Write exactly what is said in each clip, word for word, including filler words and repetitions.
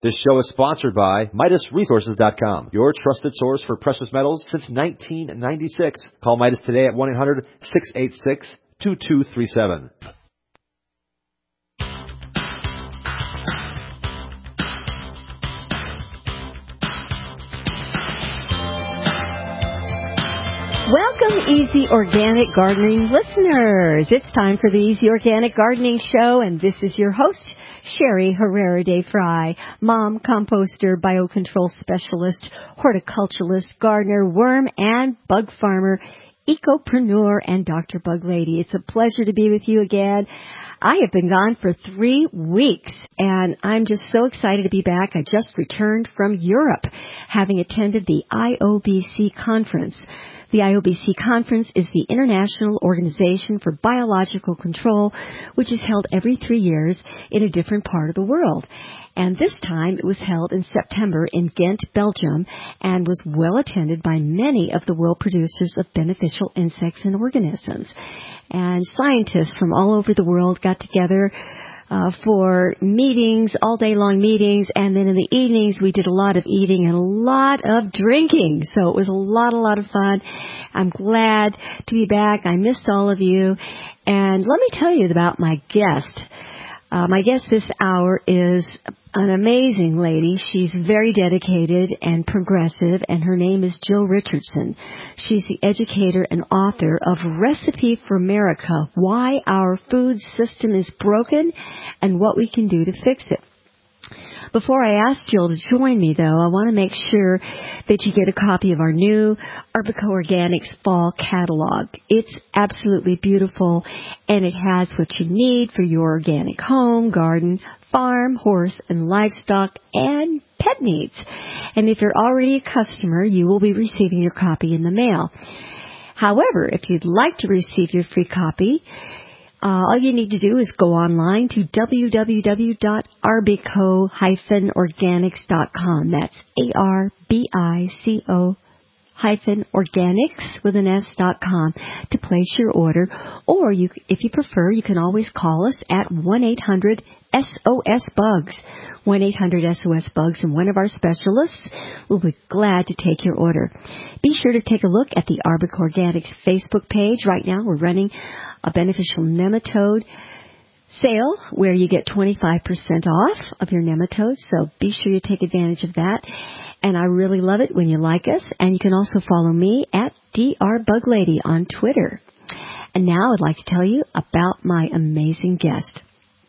This show is sponsored by Midas Resources dot com, your trusted source for precious metals since nineteen ninety-six. Call Midas today at one eight hundred, six eight six, two two three seven. Welcome, Easy Organic Gardening listeners. It's time for the Easy Organic Gardening Show, and this is your host, Sherry Herrera de Fry, mom, composter, biocontrol specialist, horticulturalist, gardener, worm and bug farmer, ecopreneur, and Doctor Bug Lady. It's a pleasure to be with you again. I have been gone for three weeks, and I'm just so excited to be back. I just returned from Europe, having attended the I O B C conference. The I O B C conference is the International Organization for Biological Control, which is held every three years in a different part of the world. And this time it was held in September in Ghent, Belgium, and was well attended by many of the world producers of beneficial insects and organisms. And scientists from all over the world got together Uh, for meetings, all day long meetings, and then in the evenings we did a lot of eating and a lot of drinking. So it was a lot, a lot of fun. I'm glad to be back. I missed all of you. And let me tell you about my guest. Uh, my guest this hour is an amazing lady. She's very dedicated and progressive, and her name is Jill Richardson. She's the educator and author of Recipe for America, Why Our Food System is Broken and What We Can Do to Fix It. Before I ask Jill to join me, though, I want to make sure that you get a copy of our new Arbico Organics Fall Catalog. It's absolutely beautiful, and it has what you need for your organic home, garden, farm, horse, and livestock, and pet needs. And if you're already a customer, you will be receiving your copy in the mail. However, if you'd like to receive your free copy, Uh, all you need to do is go online to w w w dot arbico dash organics dot com. That's A R B I C O hyphen organics with an S dot com to place your order. Or you, if you prefer, you can always call us at one eight hundred S O S bugs. one eight hundred S O S bugs, and one of our specialists will be glad to take your order. Be sure to take a look at the Arbico Organics Facebook page. Right now we're running a beneficial nematode sale where you get twenty-five percent off of your nematodes, so be sure you take advantage of that. And I really love it when you like us, and you can also follow me at D R Bug Lady on Twitter. And now I'd like to tell you about my amazing guest.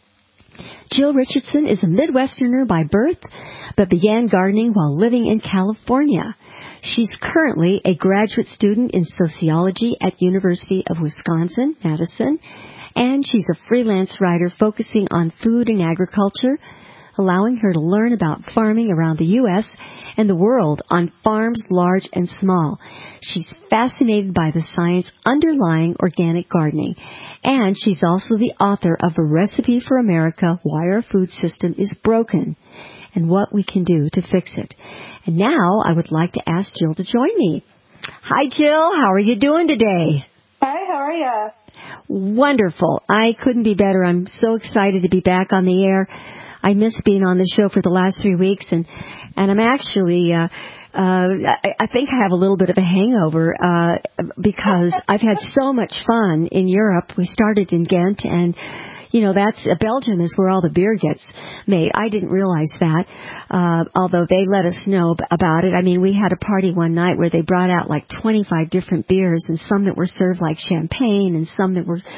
Jill Richardson is a Midwesterner by birth, but began gardening while living in California. She's currently a graduate student in sociology at University of Wisconsin-Madison, and she's a freelance writer focusing on food and agriculture, allowing her to learn about farming around the U S and the world on farms large and small. She's fascinated by the science underlying organic gardening, and she's also the author of A Recipe for America, Why Our Food System is Broken and What We Can Do to Fix It. And now I would like to ask Jill to join me. Hi, Jill. How are you doing today? Hi, how are you? Wonderful. I couldn't be better. I'm so excited to be back on the air. I missed being on the show for the last three weeks, and, and I'm actually, uh, uh, I, I think I have a little bit of a hangover, uh, because I've had so much fun in Europe. We started in Ghent, and, you know, that's, uh, Belgium is where all the beer gets made. I didn't realize that, uh, although they let us know about it. I mean, we had a party one night where they brought out like twenty-five different beers, and some that were served like champagne, and some that were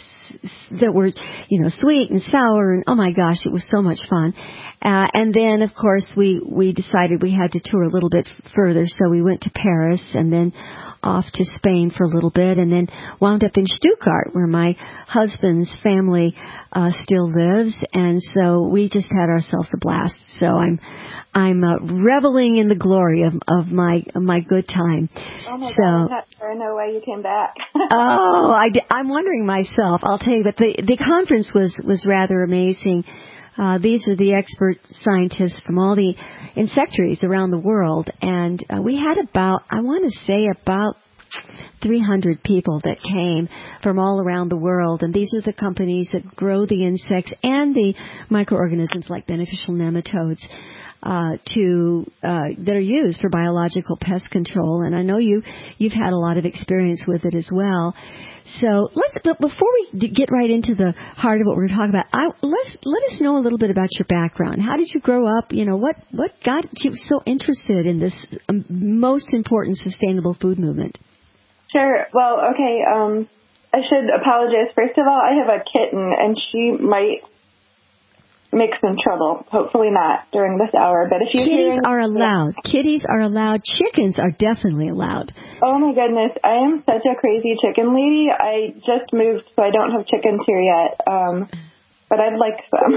that were, you know, sweet and sour, and oh my gosh, it was so much fun. Uh, and then, of course, we, we decided we had to tour a little bit further, so we went to Paris and then off to Spain for a little bit, and then wound up in Stuttgart, where my husband's family uh, still lives, and so we just had ourselves a blast. So I'm I'm uh, reveling in the glory of, of my of my good time. Oh my so, God, I'm not sure no way you came back. oh, I, I'm wondering myself. I'll tell you, but the the conference was was rather amazing. Uh, these are the expert scientists from all the insectaries around the world, and uh, we had about, I want to say about three hundred people that came from all around the world, and these are the companies that grow the insects and the microorganisms like beneficial nematodes. uh, to uh, that are used for biological pest control, and I know you you've had a lot of experience with it as well. So let's. But before we d- get right into the heart of what we're talking about, I, let's let us know a little bit about your background. How did you grow up? You know, what what got you so interested in this um, most important sustainable food movement? Sure. Well, okay. Um, I should apologize. First of all, I have a kitten, and she might make some trouble. Hopefully not during this hour. But if you kitties hearing, are allowed. Kitties are allowed. Chickens are definitely allowed. Oh my goodness, I am such a crazy chicken lady. I just moved, so I don't have chickens here yet. Um, but I'd like some.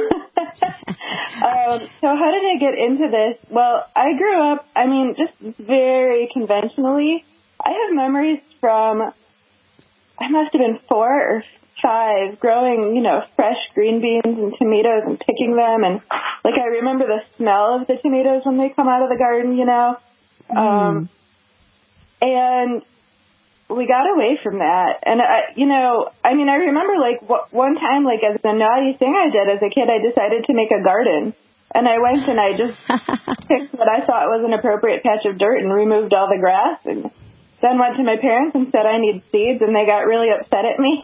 um, so how did I get into this? Well, I grew up. I mean, just very conventionally. I have memories from. I must have been four or five, growing, you know, fresh green beans and tomatoes and picking them. And, like, I remember the smell of the tomatoes when they come out of the garden, you know. Mm. Um, and we got away from that. And, I, you know, I mean, I remember, like, w- one time, like, as a naughty thing I did as a kid, I decided to make a garden. And I went and I just picked what I thought was an appropriate patch of dirt and removed all the grass, and then went to my parents and said I need seeds, and they got really upset at me.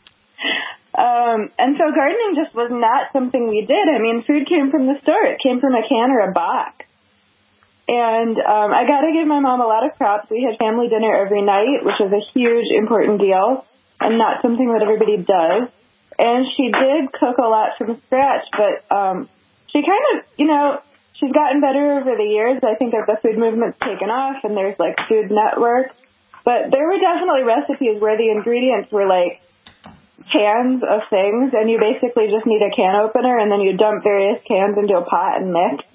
um, and so gardening just was not something we did. I mean, food came from the store. It came from a can or a box. And um, I got to give my mom a lot of props. We had family dinner every night, which was a huge, important deal, and not something that everybody does. And she did cook a lot from scratch, but um, she kind of, you know, she's gotten better over the years. I think as the food movement's taken off, and there's, like, Food Network. But there were definitely recipes where the ingredients were like cans of things, and you basically just need a can opener, and then you dump various cans into a pot and mix.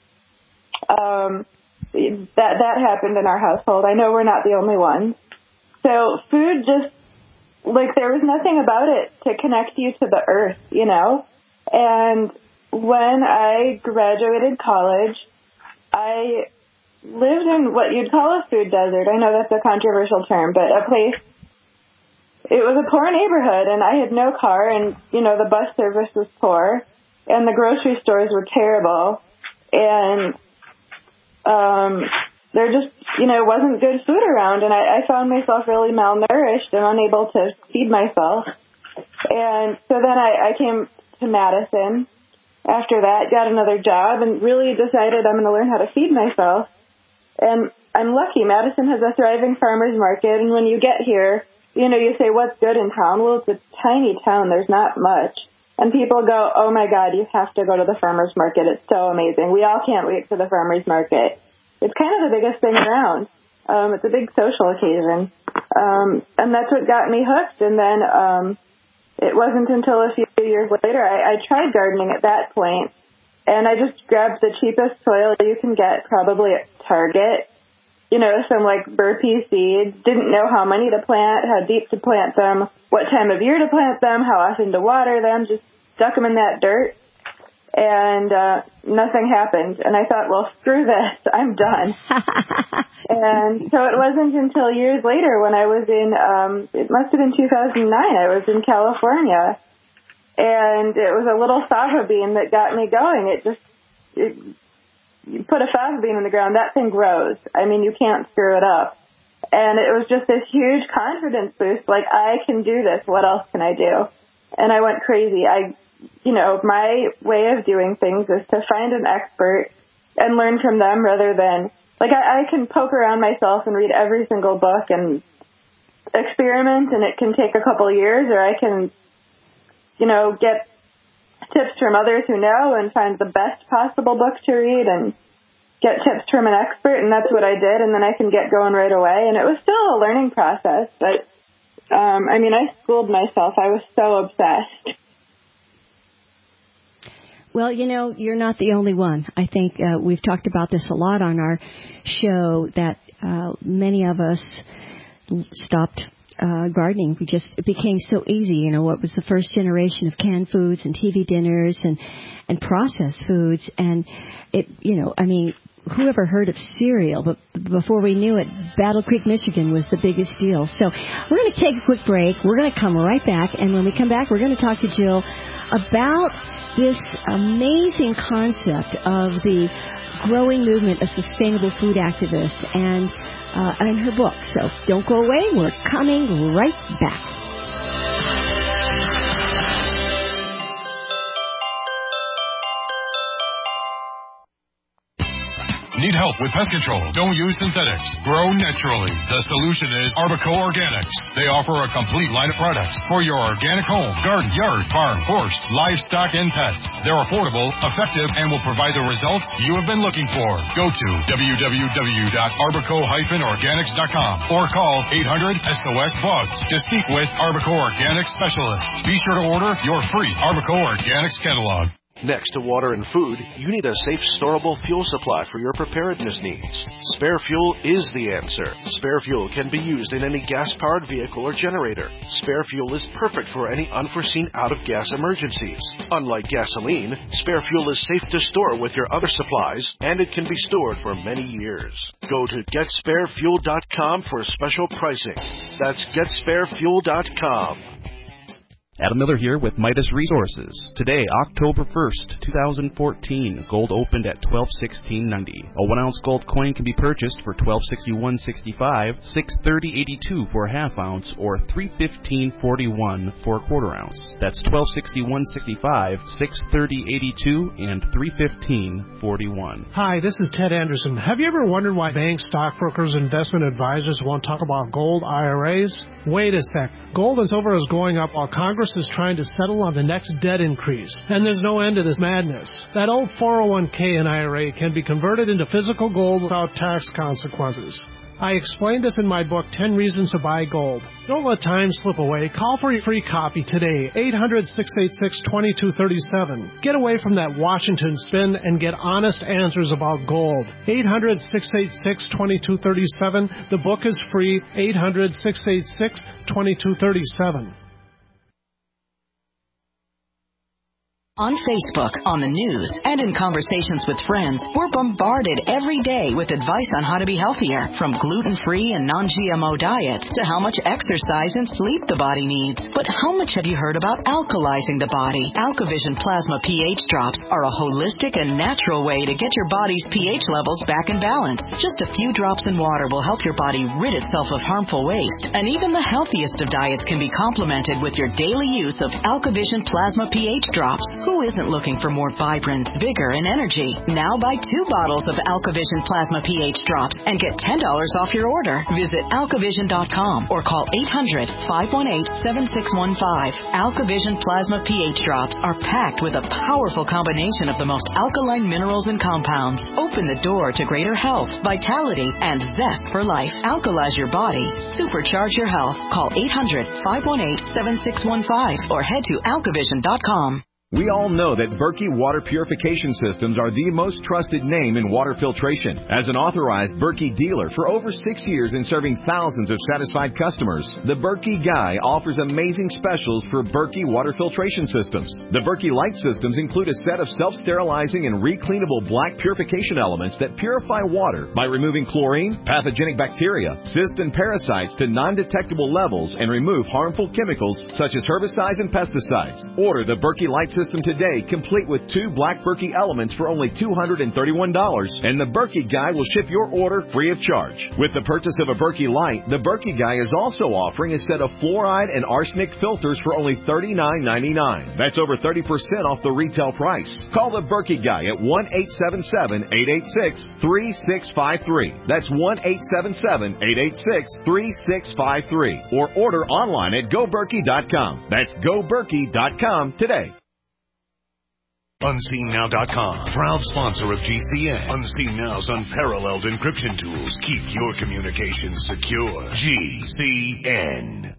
Um, that that happened in our household. I know we're not the only ones. So food just, like, there was nothing about it to connect you to the earth, you know? And when I graduated college, I lived in what you'd call a food desert. I know that's a controversial term, but a place, it was a poor neighborhood, and I had no car, and, you know, the bus service was poor, and the grocery stores were terrible, and um, there just, you know, wasn't good food around, and I, I found myself really malnourished and unable to feed myself. And so then I, I came to Madison after that, got another job, and really decided I'm going to learn how to feed myself. And I'm lucky. Madison has a thriving farmer's market, and when you get here, you know, you say, what's good in town? Well, it's a tiny town. There's not much. And people go, oh, my God, you have to go to the farmer's market. It's so amazing. We all can't wait for the farmer's market. It's kind of the biggest thing around. Um, it's a big social occasion. Um, and that's what got me hooked. And then um, it wasn't until a few years later I, I tried gardening at that point. And I just grabbed the cheapest soil you can get, probably at Target. You know, some like burpee seeds. Didn't know how many to plant, how deep to plant them, what time of year to plant them, how often to water them. Just stuck them in that dirt, and uh, nothing happened. And I thought, well, screw this, I'm done. And so it wasn't until years later when I was in, um, it must have been two thousand nine, I was in California. And it was a little fava bean that got me going. It just, it, you put a fava bean in the ground, that thing grows. I mean, you can't screw it up. And it was just this huge confidence boost, like, I can do this. What else can I do? And I went crazy. I, you know, my way of doing things is to find an expert and learn from them rather than, like, I, I can poke around myself and read every single book and experiment, and it can take a couple of years, or I can, you know, get tips from others who know and find the best possible book to read and get tips from an expert, and that's what I did, and then I can get going right away. And it was still a learning process, but, um, I mean, I schooled myself. I was so obsessed. Well, you know, you're not the only one. I think uh, we've talked about this a lot on our show, that uh, many of us stopped Uh, gardening. We just, it became so easy. You know, what was the first generation of canned foods and T V dinners and, and processed foods. And it, you know, I mean, who ever heard of cereal? But before we knew it, Battle Creek, Michigan was the biggest deal. So we're going to take a quick break. We're going to come right back. And when we come back, we're going to talk to Jill about this amazing concept of the growing movement of sustainable food activists and, uh, and her book. So don't go away. We're coming right back. Need help with pest control? Don't use synthetics. Grow naturally. The solution is Arbico Organics. They offer a complete line of products for your organic home, garden, yard, farm, horse, livestock, and pets. They're affordable, effective, and will provide the results you have been looking for. Go to w w w dot arbico dash organics dot com or call eight hundred S O S Bugs to speak with Arbico Organics specialists. Be sure to order your free Arbico Organics catalog. Next to water and food, you need a safe, storable fuel supply for your preparedness needs. Spare Fuel is the answer. Spare Fuel can be used in any gas-powered vehicle or generator. Spare Fuel is perfect for any unforeseen out-of-gas emergencies. Unlike gasoline, Spare Fuel is safe to store with your other supplies, and it can be stored for many years. Go to get spare fuel dot com for special pricing. That's get spare fuel dot com. Adam Miller here with Midas Resources. Today, October first, twenty fourteen, gold opened at twelve sixteen ninety. A one ounce gold coin can be purchased for twelve sixty-one sixty-five, six thirty eighty-two for a half ounce, or three fifteen forty-one for a quarter ounce. That's twelve sixty-one sixty-five, six thirty eighty-two, and three fifteen forty-one. Hi, this is Ted Anderson. Have you ever wondered why banks, stockbrokers, investment advisors won't talk about gold I R As? Wait a sec. Gold and silver is going up while Congress is trying to settle on the next debt increase. And there's no end to this madness. That old four oh one k and I R A can be converted into physical gold without tax consequences. I explained this in my book, ten Reasons to Buy Gold. Don't let time slip away. Call for your free copy today, eight hundred, six eight six, two two three seven. Get away from that Washington spin and get honest answers about gold. eight hundred, six eight six, two two three seven. The book is free, eight hundred, six eight six, two two three seven. On Facebook, on the news, and in conversations with friends, we're bombarded every day with advice on how to be healthier, from gluten-free and non G M O diets to how much exercise and sleep the body needs. But how much have you heard about alkalizing the body? AlkaVision Plasma pH drops are a holistic and natural way to get your body's pH levels back in balance. Just a few drops in water will help your body rid itself of harmful waste. And even the healthiest of diets can be complemented with your daily use of AlkaVision Plasma pH drops. Who isn't looking for more vibrance, vigor, and energy? Now buy two bottles of AlkaVision Plasma pH drops and get ten dollars off your order. Visit alkavision dot com or call eight hundred, five one eight, seven six one five. AlkaVision Plasma pH drops are packed with a powerful combination of the most alkaline minerals and compounds. Open the door to greater health, vitality, and zest for life. Alkalize your body. Supercharge your health. Call eight hundred, five one eight, seven six one five or head to alkavision dot com. We all know that Berkey Water Purification Systems are the most trusted name in water filtration. As an authorized Berkey dealer for over six years and serving thousands of satisfied customers, the Berkey Guy offers amazing specials for Berkey Water Filtration Systems. The Berkey Light Systems include a set of self-sterilizing and recleanable black purification elements that purify water by removing chlorine, pathogenic bacteria, cysts, and parasites to non-detectable levels and remove harmful chemicals such as herbicides and pesticides. Order the Berkey Light System System today, complete with two black Berkey elements for only two hundred thirty-one dollars, and the Berkey Guy will ship your order free of charge. With the purchase of a Berkey Light, the Berkey Guy is also offering a set of fluoride and arsenic filters for only thirty-nine ninety-nine. That's over thirty percent off the retail price. Call the Berkey Guy at one eight seven seven, eight eight six, three six five three. That's one eight seven seven, eight eight six, three six five three. Or order online at go berkey dot com. That's go berkey dot com today. Unseen Now dot com, proud sponsor of G C N. Unseen Now's unparalleled encryption tools keep your communications secure. G C N.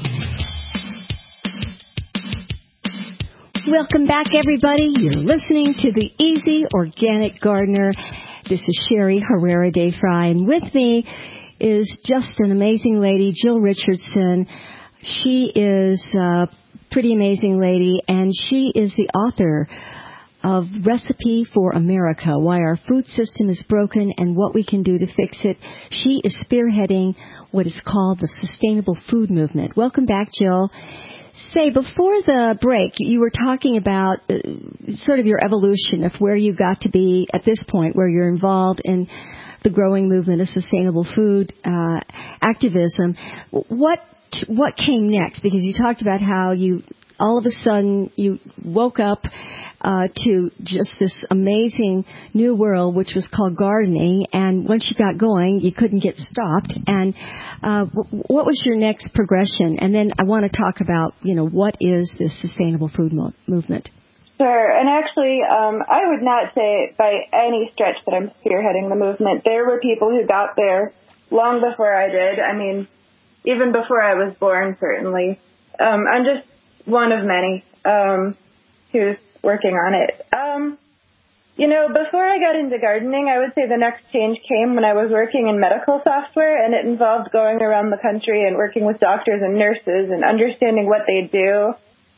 Welcome back, everybody. You're listening to the Easy Organic Gardener. This is Sherry Herrera de Fry, and with me is just an amazing lady, Jill Richardson. She is a pretty amazing lady, and she is the author of Recipe for America, Why Our Food System is Broken and What We Can Do to Fix It. She is spearheading what is called the Sustainable Food Movement. Welcome back, Jill. say, before the break, you were talking about uh, sort of your evolution of where you got to be at this point, where you're involved in the growing movement of sustainable food uh, activism. What what came next? Because you talked about how you all of a sudden you woke up uh, to just this amazing new world, which was called gardening. And once you got going, you couldn't get stopped. And uh, what was your next progression? And then I want to talk about, you know, what is this sustainable food mo- movement? Sure. And actually, um, I would not say by any stretch that I'm spearheading the movement. There were people who got there long before I did. I mean, even before I was born, certainly. Um, I'm just one of many um, who's working on it. Um, you know, before I got into gardening, I would say the next change came when I was working in medical software, and it involved going around the country and working with doctors and nurses and understanding what they do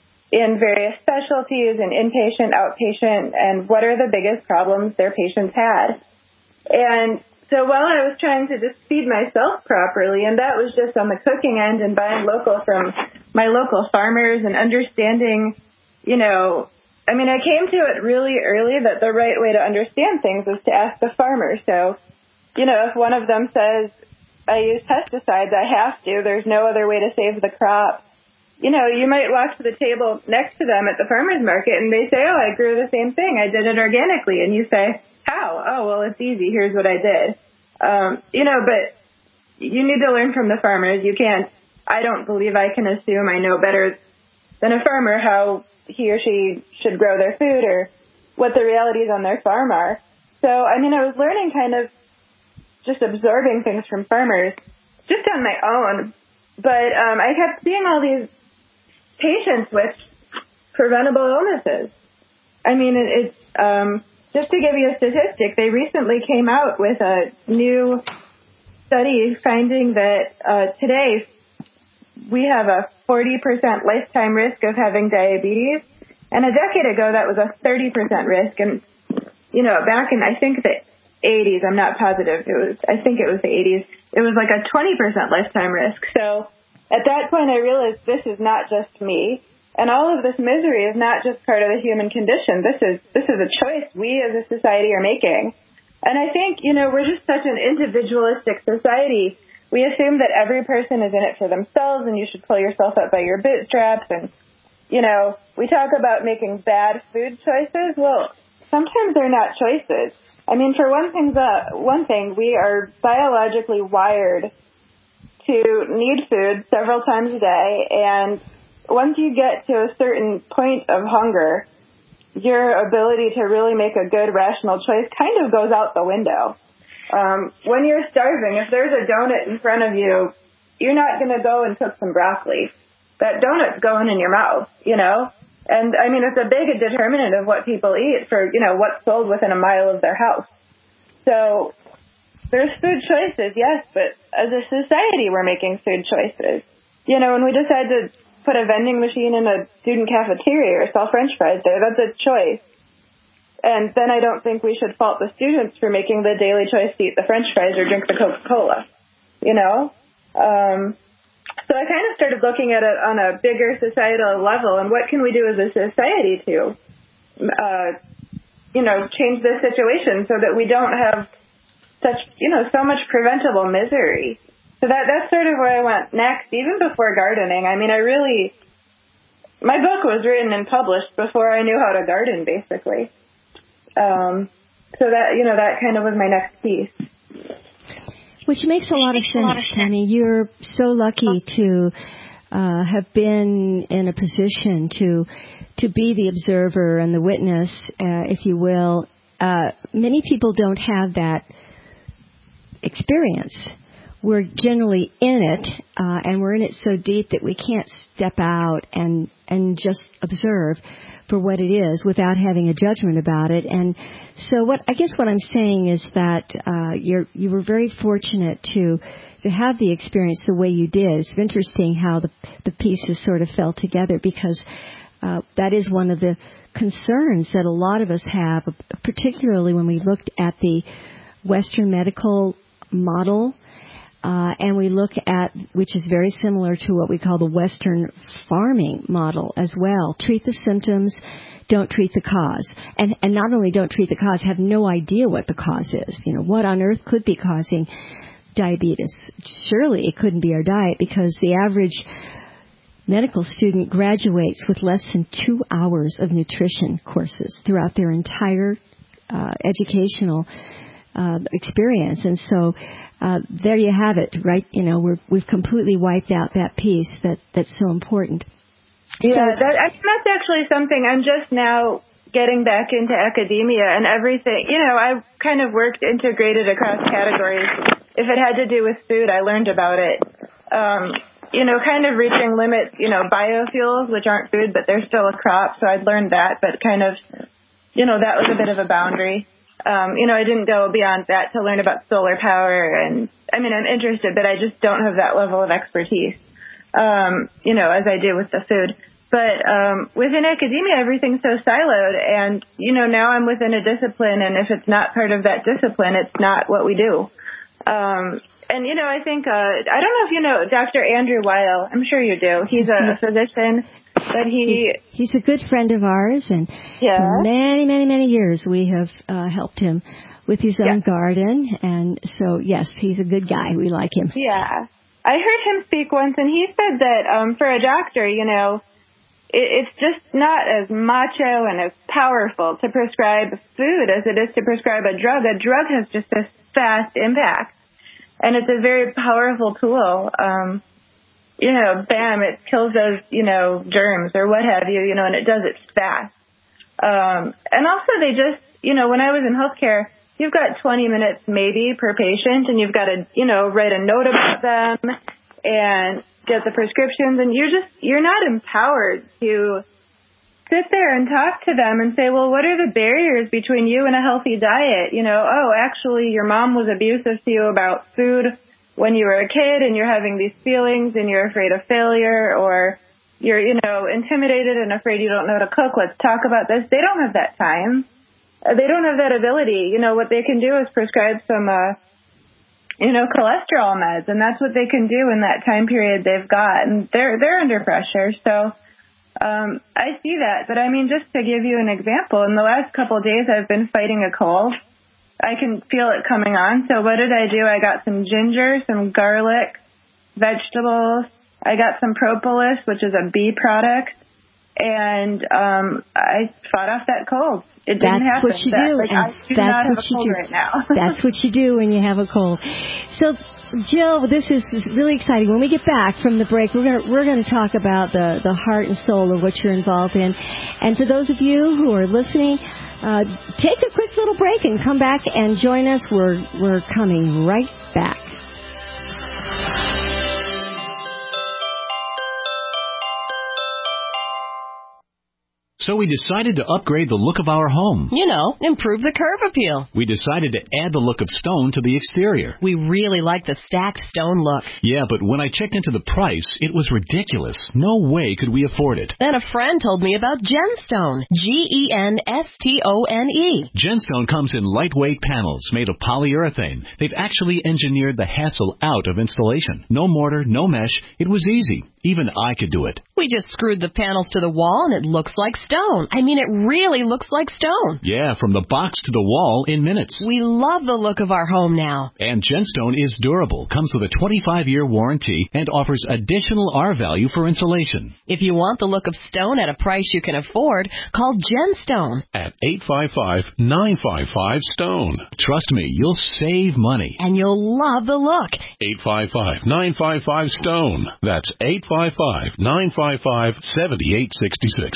in various specialties and inpatient, outpatient, and what are the biggest problems their patients had. And so while I was trying to just feed myself properly, and that was just on the cooking end and buying local from my local farmers and understanding, you know, I mean, I came to it really early that the right way to understand things is to ask the farmer. So, you know, if one of them says, I use pesticides, I have to, there's no other way to save the crop. You know, you might walk to the table next to them at the farmer's market and they say, oh, I grew the same thing. I did it organically. And you say, how? Oh, well, it's easy. Here's what I did. Um, you know, but you need to learn from the farmers. You can't, I don't believe I can assume I know better than a farmer how he or she should grow their food or what the realities on their farm are. So, I mean, I was learning kind of just absorbing things from farmers just on my own. But um, I kept seeing all these patients with preventable illnesses. I mean, it, it's, um, just to give you a statistic, they recently came out with a new study finding that uh, today we have a forty percent lifetime risk of having diabetes. And a decade ago, that was a thirty percent risk. And, you know, back in, I think, the eighties, I'm not positive, it was, I think it was the eighties, it was like a twenty percent lifetime risk. So at that point, I realized this is not just me. And all of this misery is not just part of the human condition. This is this is a choice we as a society are making. And I think, you know, we're just such an individualistic society. We assume that every person is in it for themselves and you should pull yourself up by your bootstraps. And, you know, we talk about making bad food choices. Well, sometimes they're not choices. I mean, for one thing, uh, one thing, we are biologically wired to need food several times a day, and once you get to a certain point of hunger, your ability to really make a good rational choice kind of goes out the window. Um, when you're starving, if there's a donut in front of you, you're not going to go and cook some broccoli. That donut's going in your mouth, you know? And, I mean, it's a big determinant of what people eat for, you know, what's sold within a mile of their house. So there's food choices, yes, but as a society, we're making food choices. You know, when we decide to put a vending machine in a student cafeteria or sell French fries there, that's a choice. And then I don't think we should fault the students for making the daily choice to eat the French fries or drink the Coca-Cola, you know? Um, so I kind of started looking at it on a bigger societal level, and what can we do as a society to, uh, you know, change this situation so that we don't have such, you know, so much preventable misery. So that that's sort of where I went next, even before gardening. I mean, I really, my book was written and published before I knew how to garden, basically. Um, so that, you know, that kind of was my next piece. Which makes a lot of sense. I mean, you're so lucky to uh, have been in a position to to be the observer and the witness, uh, if you will. Uh, many people don't have that experience. We're generally in it, uh, and we're in it so deep that we can't step out and and just observe for what it is without having a judgment about it. And so, what I guess what I'm saying is that uh, you're you were very fortunate to to have the experience the way you did. It's interesting how the the pieces sort of fell together, because uh, that is one of the concerns that a lot of us have, particularly when we looked at the Western medical model. Uh, and we look at, which is very similar to what we call the Western farming model as well. Treat the symptoms, don't treat the cause. And, and not only don't treat the cause, have no idea what the cause is. You know, what on earth could be causing diabetes? Surely it couldn't be our diet, because the average medical student graduates with less than two hours of nutrition courses throughout their entire uh, educational uh, experience. And so uh, there you have it, right? You know, we're, we've completely wiped out that piece that, that's so important. Yeah, so, that, I think that's actually something I'm just now getting back into academia and everything. You know, I've kind of worked integrated across categories. If it had to do with food, I learned about it. Um, you know, kind of reaching limits, you know, biofuels, which aren't food, but they're still a crop. So I'd learned that, but kind of, you know, that was a bit of a boundary. Um, you know, I didn't go beyond that to learn about solar power. And I mean, I'm interested, but I just don't have that level of expertise, um, you know, as I do with the food. But um, within academia, everything's so siloed. And, you know, now I'm within a discipline. And if it's not part of that discipline, it's not what we do. Um, and, you know, I think, uh, I don't know if you know Doctor Andrew Weil. I'm sure you do. He's a physician, but he... He's, he's a good friend of ours, and yeah. for many, many, many years we have uh, helped him with his own yeah. garden. And so, yes, he's a good guy. We like him. Yeah. I heard him speak once, and he said that um, for a doctor, you know, it, it's just not as macho and as powerful to prescribe food as it is to prescribe a drug. A drug has just this fast impact, and it's a very powerful tool. Um, you know, bam, it kills those, you know, germs or what have you, you know, and it does it fast. Um, and also they just, you know, when I was in healthcare, you've got twenty minutes maybe per patient, and you've got to, you know, write a note about them and get the prescriptions, and you're just, you're not empowered to sit there and talk to them and say, well, what are the barriers between you and a healthy diet? You know, oh, actually, your mom was abusive to you about food when you were a kid, and you're having these feelings, and you're afraid of failure, or you're, you know, intimidated and afraid you don't know how to cook. Let's talk about this. They don't have that time. Uh, they don't have that ability. You know, what they can do is prescribe some, uh, you know, cholesterol meds, and that's what they can do in that time period they've got, and they're they're under pressure. So. Um, I see that, but I mean, just to give you an example, in the last couple of days I've been fighting a cold. I can feel it coming on. So what did I do? I got some ginger, some garlic, vegetables. I got some propolis, which is a bee product, and um, I fought off that cold. It didn't that's happen. What you that, do. like, I do that's not what have a you cold do right now. That's what you do when you have a cold. So, Jill, this is really exciting. When we get back from the break, we're going we're going to talk about the, the heart and soul of what you're involved in. And for those of you who are listening, uh, take a quick little break and come back and join us. We're we're coming right back. So we decided to upgrade the look of our home. You know, improve the curb appeal. We decided to add the look of stone to the exterior. We really like the stacked stone look. Yeah, but when I checked into the price, it was ridiculous. No way could we afford it. Then a friend told me about Genstone. G E N S T O N E. Genstone comes in lightweight panels made of polyurethane. They've actually engineered the hassle out of installation. No mortar, no mesh. It was easy. Even I could do it. We just screwed the panels to the wall and it looks like stone. I mean, it really looks like stone. Yeah, from the box to the wall in minutes. We love the look of our home now. And Genstone is durable, comes with a twenty-five year warranty, and offers additional R value for insulation. If you want the look of stone at a price you can afford, call Genstone. At eight five five, nine five five, STONE. Trust me, you'll save money. And you'll love the look. eight five five, nine five five, STONE. That's eight five five, nine five five, seven eight six six.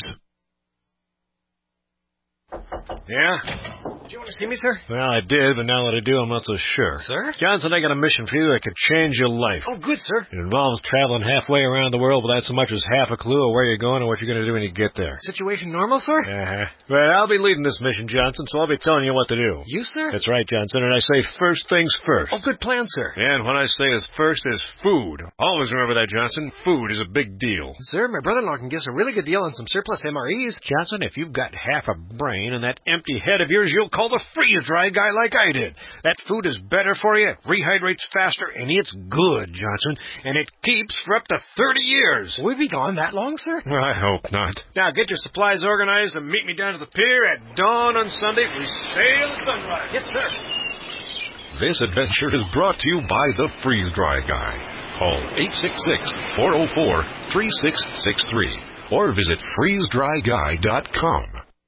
Yeah? Did you want to see me, sir? Well, I did, but now that I do, I'm not so sure. Sir? Johnson, I got a mission for you that could change your life. Oh, good, sir. It involves traveling halfway around the world without so much as half a clue of where you're going and what you're going to do when you get there. Situation normal, sir? Uh-huh. But I'll be leading this mission, Johnson, so I'll be telling you what to do. You, sir? That's right, Johnson, and I say first things first. Oh, good plan, sir. And when I say as first is food. Always remember that, Johnson. Food is a big deal. Sir, my brother-in-law can give us a really good deal on some surplus M R Es. Johnson, if you've got half a brain and that empty head of yours, you'll call the freeze-dry guy like I did. That food is better for you, it rehydrates faster, and it's good, Johnson, and it keeps for up to thirty years. Will we be gone that long, sir? I hope not. Now, get your supplies organized and meet me down to the pier at dawn on Sunday. We sail at sunrise. Yes, sir. This adventure is brought to you by the Freeze-Dry Guy. Call eight six six, four oh four, three six six three or visit freeze dry guy dot com.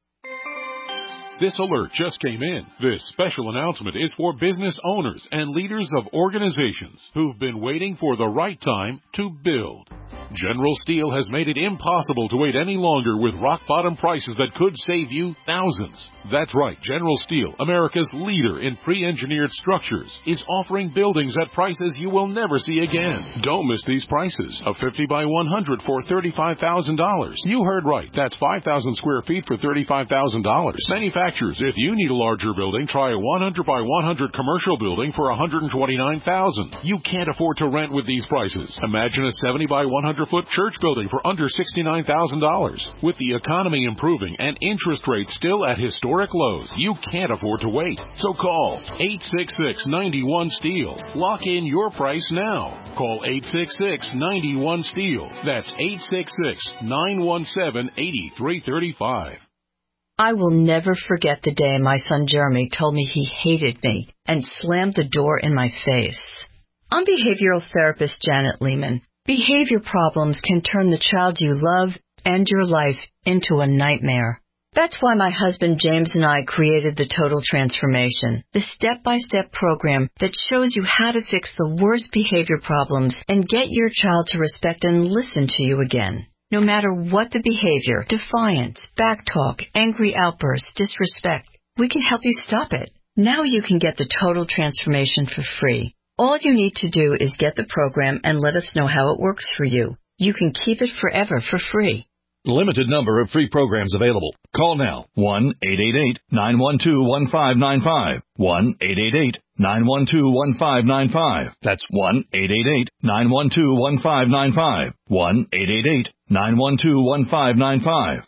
This alert just came in. This special announcement is for business owners and leaders of organizations who've been waiting for the right time to build. General Steel has made it impossible to wait any longer with rock-bottom prices that could save you thousands. That's right, General Steel, America's leader in pre-engineered structures, is offering buildings at prices you will never see again. Don't miss these prices. A fifty by one hundred for thirty-five thousand dollars. You heard right. That's five thousand square feet for thirty-five thousand dollars. Manufacturers, if you need a larger building, try a one hundred by one hundred commercial building for one hundred twenty-nine thousand dollars. You can't afford to rent with these prices. Imagine a seventy by one hundred foot church building for under sixty-nine thousand dollars. With the economy improving and interest rates still at historic lows, you can't afford to wait. So call eight six six, nine one, STEEL. Lock in your price now. Call eight six six, nine one, STEEL. That's eight six six, nine one seven, eight three three five. I will never forget the day my son Jeremy told me he hated me and slammed the door in my face. I'm behavioral therapist Janet Lehman. Behavior problems can turn the child you love and your life into a nightmare. That's why my husband James and I created the Total Transformation, the step-by-step program that shows you how to fix the worst behavior problems and get your child to respect and listen to you again. No matter what the behavior, defiance, backtalk, angry outbursts, disrespect, we can help you stop it. Now you can get the Total Transformation for free. All you need to do is get the program and let us know how it works for you. You can keep it forever for free. Limited number of free programs available. Call now. one eight eight eight, nine one two, one five nine five. one eight eight eight, nine one two, one five nine five. That's one eight eight eight, nine one two, one five nine five. one eight eight eight, nine one two, one five nine five.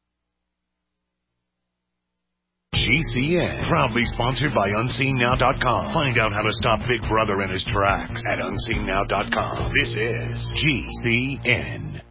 G C N, proudly sponsored by unseen now dot com. Find out how to stop Big Brother in his tracks at unseen now dot com. This is G C N.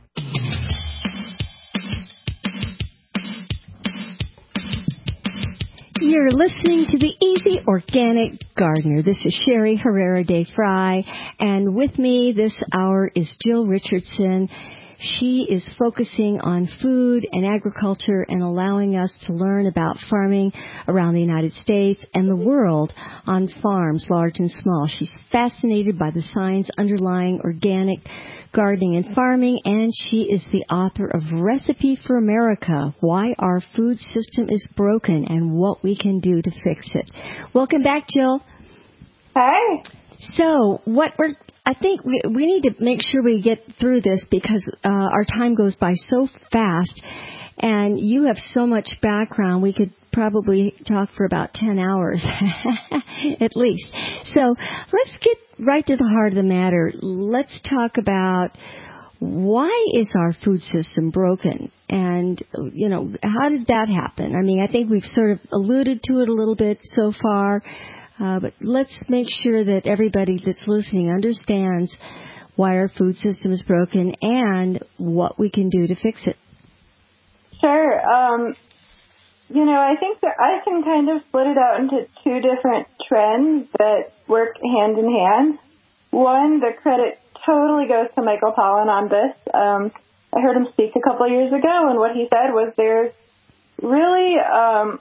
You're listening to the Easy Organic Gardener. This is Sherry Herrera de Fry, and with me this hour is Jill Richardson. She is focusing on food and agriculture and allowing us to learn about farming around the United States and the world on farms, large and small. She's fascinated by the science underlying organic gardening and farming, and she is the author of Recipe for America, Why Our Food System is Broken and What We Can Do to Fix It. Welcome back, Jill. Hi. So what we're I think we, we need to make sure we get through this because uh, our time goes by so fast, and you have so much background. We could probably talk for about ten hours at least. So let's get right to the heart of the matter. Let's talk about why is our food system broken? And, you know, how did that happen? I mean, I think we've sort of alluded to it a little bit so far. Uh, but let's make sure that everybody that's listening understands why our food system is broken and what we can do to fix it. Sure. Um, you know, I think that I can kind of split it out into two different trends that work hand in hand. One, the credit totally goes to Michael Pollan on this. Um, I heard him speak a couple of years ago, and what he said was there's really um,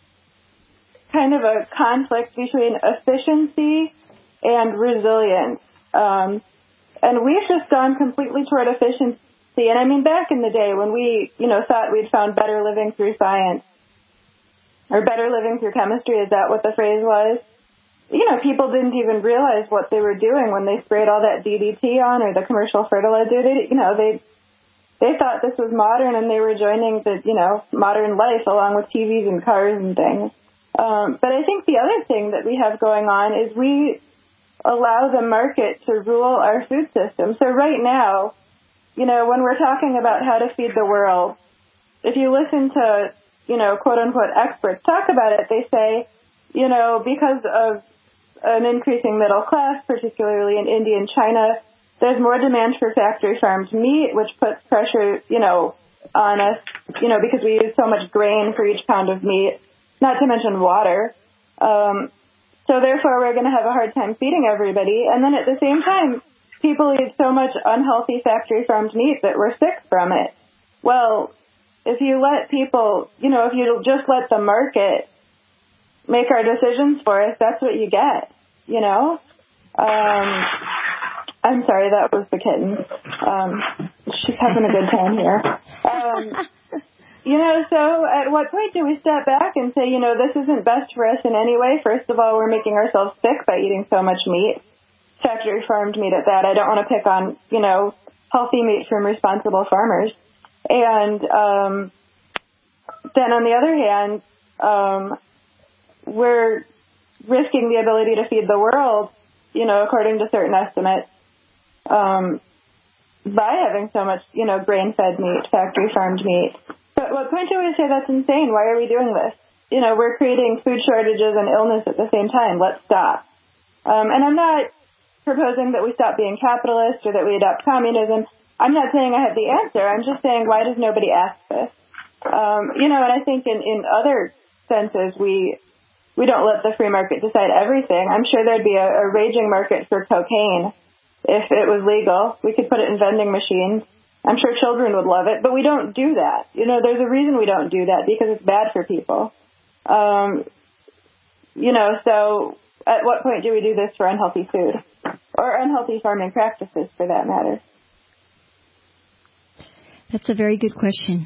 kind of a conflict between efficiency and resilience. Um, and we've just gone completely toward efficiency. And I mean, back in the day when we, you know, thought we'd found better living through science or better living through chemistry, is that what the phrase was? You know, people didn't even realize what they were doing when they sprayed all that D D T on or the commercial fertilizer. They, you know, they, they thought this was modern and they were joining the, you know, modern life along with T Vs and cars and things. Um, but I think the other thing that we have going on is we allow the market to rule our food system. So right now, you know, when we're talking about how to feed the world, if you listen to, you know, quote unquote experts talk about it, they say, you know, because of an increasing middle class, particularly in India and China, there's more demand for factory farmed meat, which puts pressure, you know, on us, you know, because we use so much grain for each pound of meat, not to mention water. Um, so therefore, we're going to have a hard time feeding everybody. And then at the same time, people eat so much unhealthy factory farmed meat that we're sick from it. Well, if you let people, you know, if you just let the market make our decisions for us, that's what you get, you know? Um, I'm sorry, that was the kitten. Um, she's having a good time here. Um, you know, so at what point do we step back and say, you know, this isn't best for us in any way? First of all, we're making ourselves sick by eating so much meat, factory farmed meat at that. I don't want to pick on, you know, healthy meat from responsible farmers. And um, then on the other hand, um, we're risking the ability to feed the world, you know, according to certain estimates, um, by having so much, you know, grain-fed meat, factory-farmed meat. But at what point do we say that's insane? Why are we doing this? You know, we're creating food shortages and illness at the same time. Let's stop. Um, and I'm not proposing that we stop being capitalist or that we adopt communism. I'm not saying I have the answer. I'm just saying, why does nobody ask this? Um, you know, and I think in, in other senses, we we don't let the free market decide everything. I'm sure there'd be a, a raging market for cocaine if it was legal. We could put it in vending machines. I'm sure children would love it, but we don't do that. You know, there's a reason we don't do that, because it's bad for people. Um, you know, so at what point do we do this for unhealthy food or unhealthy farming practices, for that matter? That's a very good question.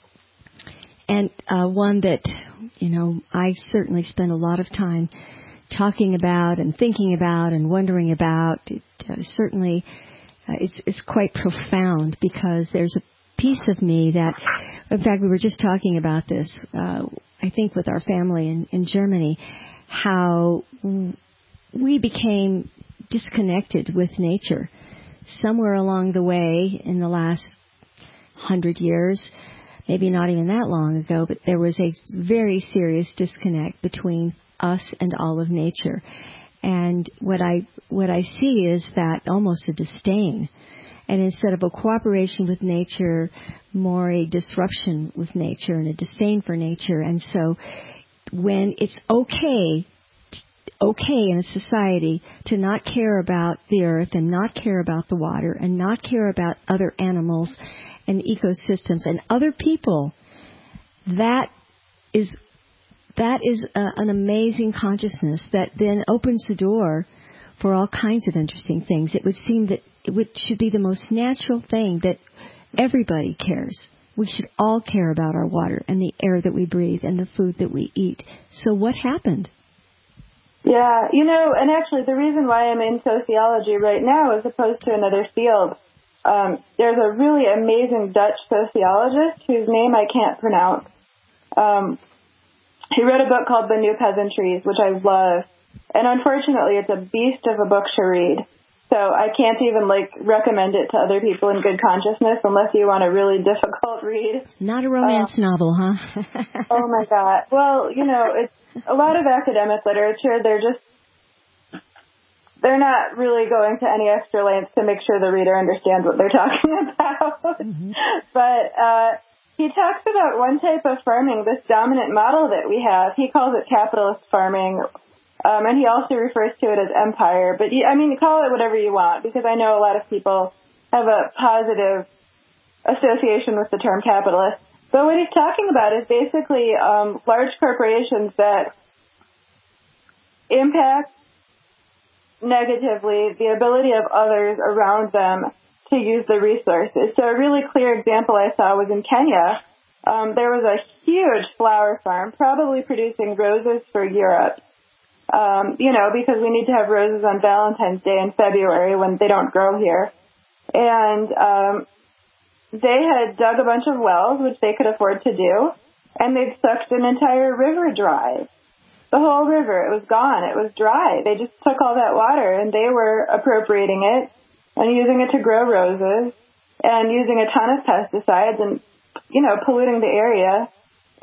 And uh, one that, you know, I certainly spend a lot of time talking about and thinking about and wondering about. It uh, certainly uh, it's, it's quite profound, because there's a piece of me that, in fact, we were just talking about this, uh, I think, with our family in, in Germany, how we became disconnected with nature somewhere along the way in the last hundred years. Maybe not even that long ago, but there was a very serious disconnect between us and all of nature. And what I what I see is that almost a disdain. And instead of a cooperation with nature, more a disruption with nature and a disdain for nature. And so when it's okay, okay in a society to not care about the earth and not care about the water and not care about other animals and ecosystems and other people, that is that is a, an amazing consciousness that then opens the door for all kinds of interesting things. It would seem that it would, should be the most natural thing that everybody cares. We should all care about our water and the air that we breathe and the food that we eat. So what happened? Yeah, you know, and actually the reason why I'm in sociology right now as opposed to another field, Um, there's a really amazing Dutch sociologist whose name I can't pronounce. Um, he wrote a book called The New Peasantries, which I love. And unfortunately, it's a beast of a book to read. So I can't even, like, recommend it to other people in good consciousness unless you want a really difficult read. Not a romance uh, novel, huh? Oh, my God. Well, you know, it's a lot of academic literature. They're just They're not really going to any extra lengths to make sure the reader understands what they're talking about. Mm-hmm. But uh, he talks about one type of farming, this dominant model that we have. He calls it capitalist farming, um, and he also refers to it as empire. But, I mean, call it whatever you want, because I know a lot of people have a positive association with the term capitalist. But what he's talking about is basically um, large corporations that impact negatively the ability of others around them to use the resources. So a really clear example I saw was in Kenya. Um, there was a huge flower farm, probably producing roses for Europe, um, you know, because we need to have roses on Valentine's Day in February when they don't grow here. And um, they had dug a bunch of wells, which they could afford to do, and they'd sucked an entire river dry. The whole river, it was gone. It was dry. They just took all that water, and they were appropriating it and using it to grow roses and using a ton of pesticides and, you know, polluting the area.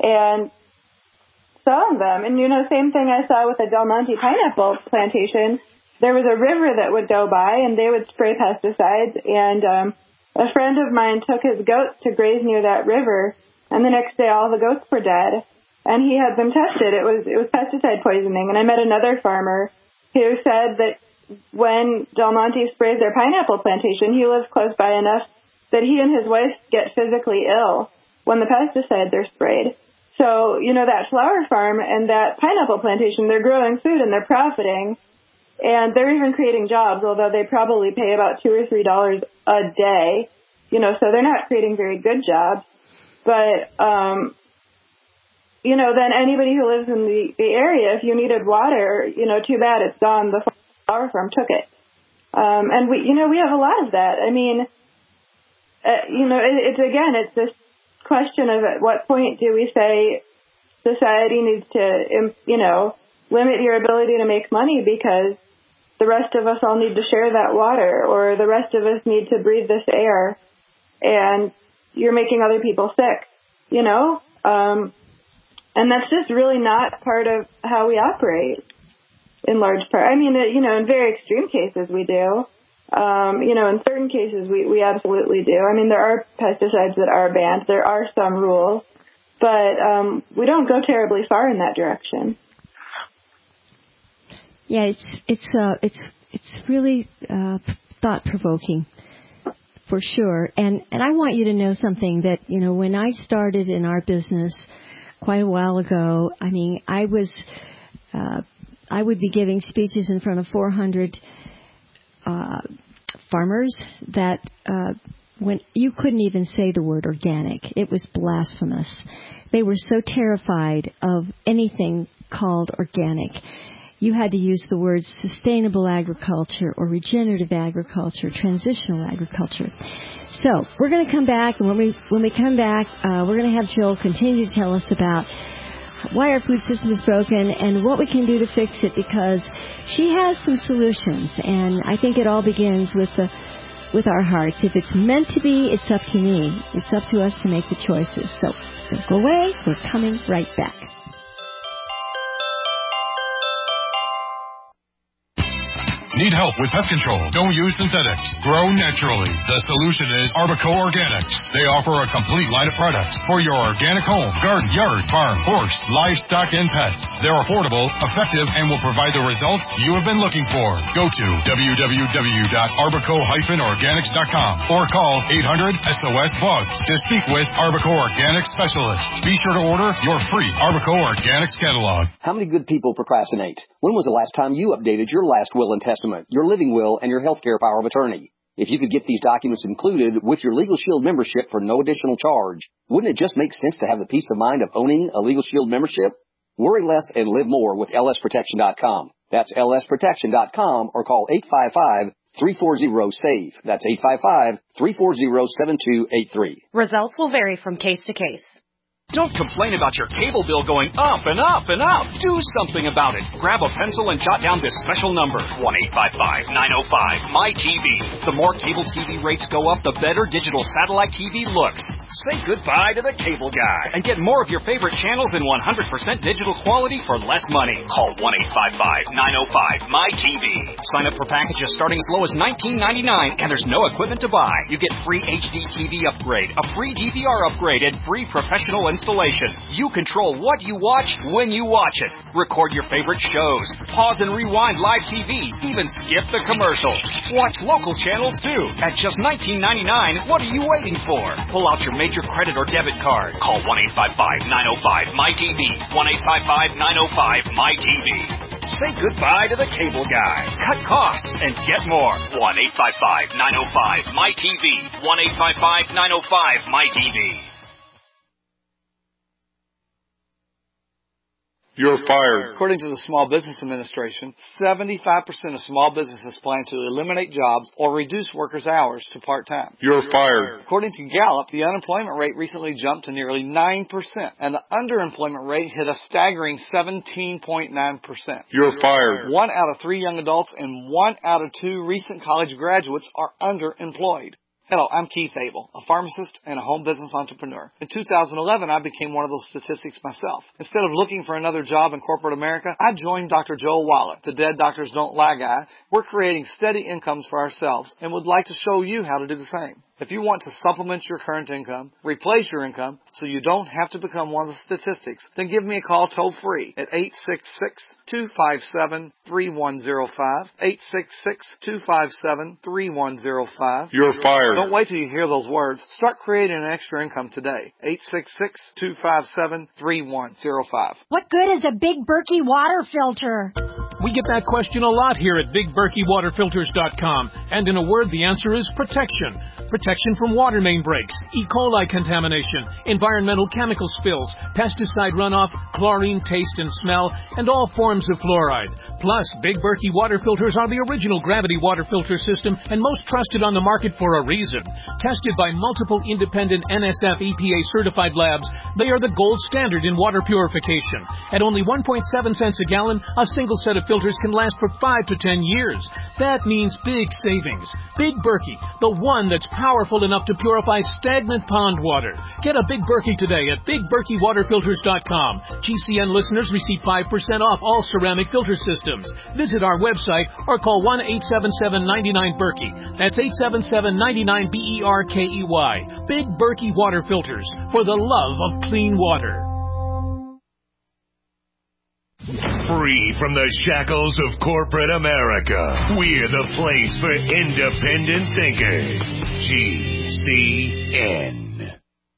and selling them. And, you know, same thing I saw with the Del Monte pineapple plantation. There was a river that would go by, and they would spray pesticides, and um, a friend of mine took his goats to graze near that river, and the next day all the goats were dead, and he had them tested. It was it was pesticide poisoning. And I met another farmer who said that when Del Monte sprays their pineapple plantation, he lives close by enough that he and his wife get physically ill when the pesticides are sprayed. So, you know, that flower farm and that pineapple plantation, they're growing food and they're profiting. And they're even creating jobs, although they probably pay about two or three dollars a day, you know, so they're not creating very good jobs. But, um, you know, then anybody who lives in the, the area, if you needed water, you know, too bad, it's gone. The flower farm took it. Um, and we, you know, we have a lot of that. I mean, uh, you know, it, it's again, it's this question of at what point do we say society needs to, you know, limit your ability to make money because the rest of us all need to share that water, or the rest of us need to breathe this air, and you're making other people sick, you know? Um, and that's just really not part of how we operate in large part. I mean, you know, in very extreme cases we do. Um, you know, in certain cases we, we absolutely do. I mean, there are pesticides that are banned. There are some rules, but um, we don't go terribly far in that direction. Yeah, it's it's uh, it's it's really uh, thought provoking, for sure. And and I want you to know something that, you know, when I started in our business quite a while ago, I mean, I was uh, I would be giving speeches in front of four hundred uh, farmers that uh, when you couldn't even say the word organic, it was blasphemous. They were so terrified of anything called organic. You had to use the words sustainable agriculture or regenerative agriculture, transitional agriculture. So we're going to come back, and when we when we come back, uh, we're going to have Jill continue to tell us about why our food system is broken and what we can do to fix it, because she has some solutions, and I think it all begins with the with our hearts. If it's meant to be, it's up to me. It's up to us to make the choices. So don't go away. We're coming right back. Need help with pest control? Don't use synthetics. Grow naturally. The solution is Arbico Organics. They offer a complete line of products for your organic home, garden, yard, farm, horse, livestock, and pets. They're affordable, effective, and will provide the results you have been looking for. Go to w w w dot arbico dash organics dot com or call eight hundred S O S Bugs to speak with Arbico Organics specialists. Be sure to order your free Arbico Organics catalog. How many good people procrastinate? When was the last time you updated your last will and testament, your living will, and your healthcare power of attorney? If you could get these documents included with your Legal Shield membership for no additional charge, wouldn't it just make sense to have the peace of mind of owning a Legal Shield membership? Worry less and live more with L S protection dot com. That's L S protection dot com, or call eight five five, three four zero, S A V E. That's eight five five, three four zero, seven two eight three. Results will vary from case to case. Don't complain about your cable bill going up and up and up. Do something about it. Grab a pencil and jot down this special number, one eight five five, nine oh five, M Y T V. The more cable T V rates go up, the better digital satellite T V looks. Say goodbye to the cable guy and get more of your favorite channels in one hundred percent digital quality for less money. Call one eight five five, nine oh five, M Y T V. Sign up for packages starting as low as nineteen ninety-nine, and there's no equipment to buy. You get free H D T V upgrade, a free D V R upgrade, and free professional installation. You control what you watch when you watch it. Record your favorite shows. Pause and rewind live T V. Even skip the commercials. Watch local channels too. At just nineteen ninety-nine, what are you waiting for? Pull out your major credit or debit card. Call one eight five five, nine oh five, M Y T V. one eight five five, nine oh five, M Y T V. Say goodbye to the cable guy. Cut costs and get more. one eight five five, nine oh five, M Y T V. one eight five five, nine oh five, M Y T V. You're fired. According to the Small Business Administration, seventy-five percent of small businesses plan to eliminate jobs or reduce workers' hours to part-time. You're fired. According to Gallup, the unemployment rate recently jumped to nearly nine percent, and the underemployment rate hit a staggering seventeen point nine percent. You're fired. One out of three young adults and one out of two recent college graduates are underemployed. Hello, I'm Keith Abel, a pharmacist and a home business entrepreneur. In two thousand eleven, I became one of those statistics myself. Instead of looking for another job in corporate America, I joined Doctor Joel Wallach, the Dead Doctors Don't Lie guy. We're creating steady incomes for ourselves and would like to show you how to do the same. If you want to supplement your current income, replace your income, so you don't have to become one of the statistics, then give me a call toll free at eight six six, two five seven, three one zero five, eight six six, two five seven, three one zero five. You're fired. Don't wait till you hear those words. Start creating an extra income today. eight six six, two five seven, three one zero five. What good is a Big Berkey water filter? We get that question a lot here at Big Berkey Water Filters dot com. And in a word, the answer is protection. Protection from water main breaks, E. coli contamination, environmental chemical spills, pesticide runoff, chlorine taste and smell, and all forms of fluoride. Plus, Big Berkey water filters are the original gravity water filter system and most trusted on the market for a reason. Tested by multiple independent N S F E P A certified labs, they are the gold standard in water purification. At only one point seven cents a gallon, a single set of filters can last for five to ten years. That means big savings. Big Berkey, the one that's powerful enough to purify stagnant pond water. Get a Big Berkey today at Big Berkey Water Filters dot com. G C N listeners receive five percent off all ceramic filter systems. Visit our website or call one eight seven seven, nine nine, Berkey. That's eight seven seven, nine nine, B E R K E Y. Big Berkey Water Filters, for the love of clean water. Free from the shackles of corporate America, we're the place for independent thinkers. G C N.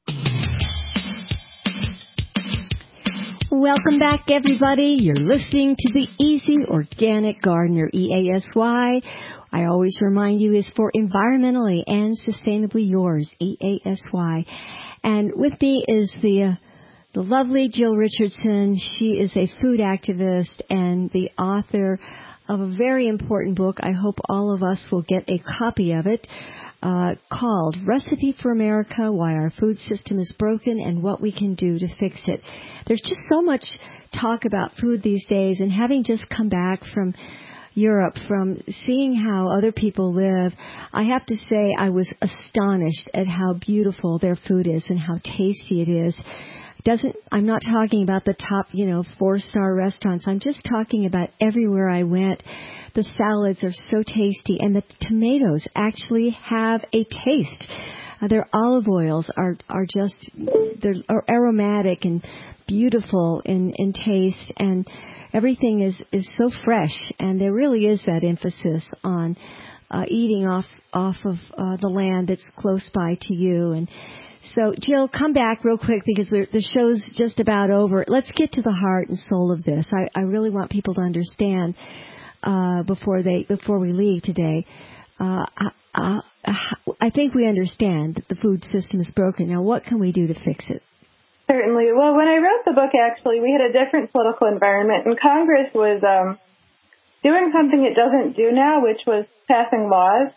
Welcome back, everybody. You're listening to the Easy Organic Gardener, E A S Y. I always remind you is for environmentally and sustainably yours, E A S Y. And with me is the... Uh, The lovely Jill Richardson. She is a food activist and the author of a very important book. I hope all of us will get a copy of it, uh, called Recipe for America, Why Our Food System is Broken and What We Can Do to Fix It. There's just so much talk about food these days, and having just come back from Europe, from seeing how other people live, I have to say I was astonished at how beautiful their food is and how tasty it is. Doesn't, I'm not talking about the top, you know, four-star restaurants. I'm just talking about everywhere I went. The salads are so tasty, and the tomatoes actually have a taste. Uh, their olive oils are, are just, they're are aromatic and beautiful in, in taste, and everything is, is so fresh, and there really is that emphasis on uh, eating off, off of uh, the land that's close by to you. And so, Jill, come back real quick because we're, the show's just about over. Let's get to the heart and soul of this. I, I really want people to understand uh, before they before we leave today. Uh, I, I, I think we understand that the food system is broken. Now, what can we do to fix it? Certainly. Well, when I wrote the book, actually, we had a different political environment, and Congress was um, doing something it doesn't do now, which was passing laws.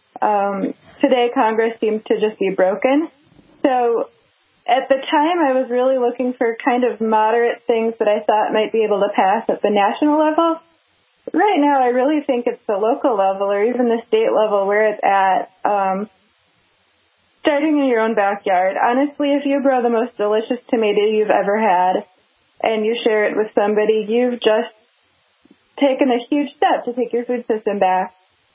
Um, today, Congress seems to just be broken. So at the time, I was really looking for kind of moderate things that I thought might be able to pass at the national level. Right now, I really think it's the local level or even the state level where it's at. Um, starting in your own backyard. Honestly, if you grow the most delicious tomato you've ever had and you share it with somebody, you've just taken a huge step to take your food system back.